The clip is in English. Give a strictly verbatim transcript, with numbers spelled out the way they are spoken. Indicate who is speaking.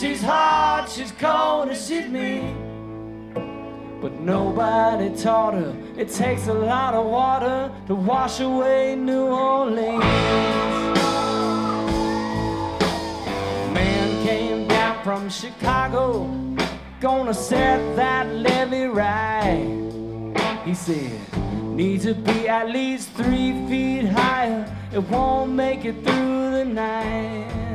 Speaker 1: She's hot, she's cold, and she's mean. But nobody taught her it takes a lot of water to wash away New Orleans. Man came down from Chicago, gonna set that levee right. He said, need to be at least three feet higher, it won't make it through the night.